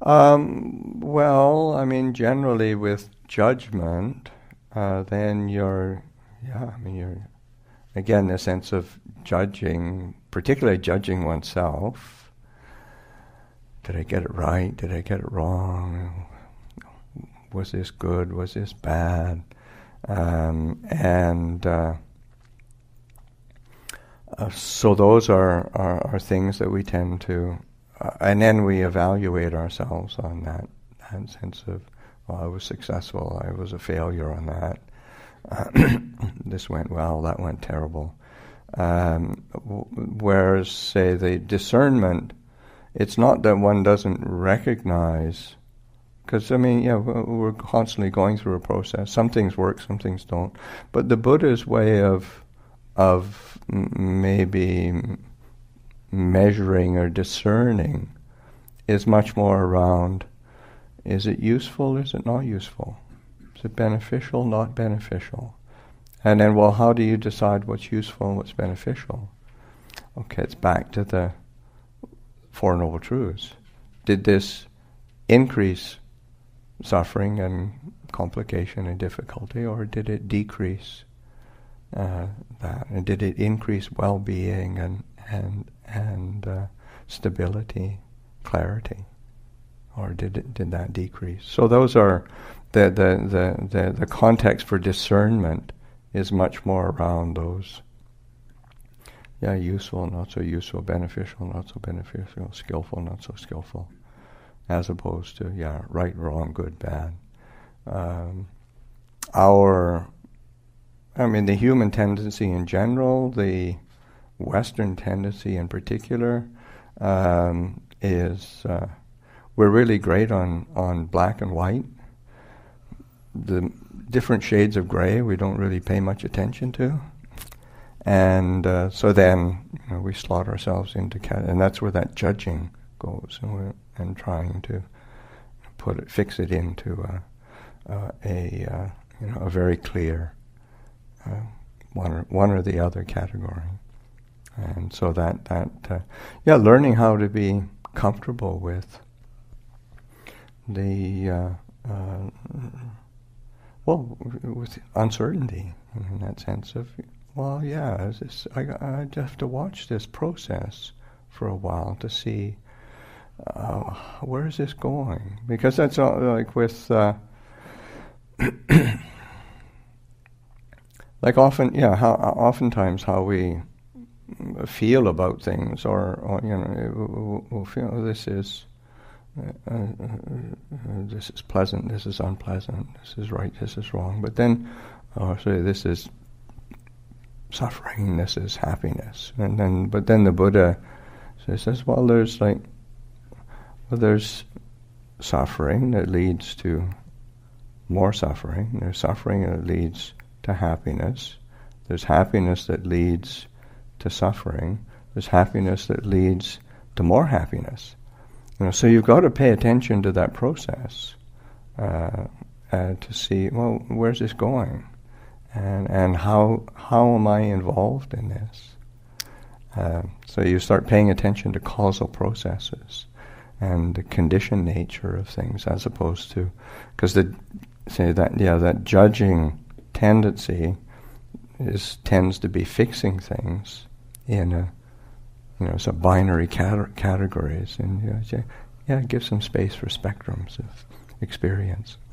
Well, I mean, generally with judgment, then you're, yeah, I mean, you're, again, the sense of judging, particularly judging oneself. Did I get it right? Did I get it wrong? Was this good? Was this bad? So those are things that we tend to, and then we evaluate ourselves on that sense of, well, I was successful, I was a failure on that. This went well, that went terrible. Whereas, say, the discernment, it's not that one doesn't recognize, because, I mean, yeah, we're constantly going through a process. Some things work, some things don't. But the Buddha's way of maybe measuring or discerning is much more around, is it useful, is it not useful? Is it beneficial, not beneficial? And then, well, how do you decide what's useful and what's beneficial? Okay, it's back to the Four Noble Truths. Did this increase suffering and complication and difficulty, or did it decrease that? And did it increase well-being and stability, clarity, or did that decrease? So those are the context for discernment is much more around those. Yeah, useful, not so useful, beneficial, not so beneficial, skillful, not so skillful, as opposed to, yeah, right, wrong, good, bad. The human tendency in general, the Western tendency in particular, is we're really great on black and white. The different shades of gray we don't really pay much attention to. And so then we slot ourselves into and that's where that judging goes, and trying to fix it into a very clear one or the other category. And so learning how to be comfortable with the with uncertainty, in that sense of, well, yeah, I have to watch this process for a while to see where is this going? Because that's all, like with like oftentimes how we feel about things, or we'll feel, oh, this is pleasant, this is unpleasant, this is right, this is wrong. But then, this is suffering, this is happiness. But then the Buddha says, well, there's suffering that leads to more suffering. There's suffering that leads to happiness. There's happiness that leads to suffering. There's happiness that leads to more happiness. So you've got to pay attention to that process to see, well, where's this going, and how am I involved in this? So you start paying attention to causal processes and the conditioned nature of things, as opposed to, because that judging tendency tends to be fixing things in some binary categories, and give some space for spectrums of experience.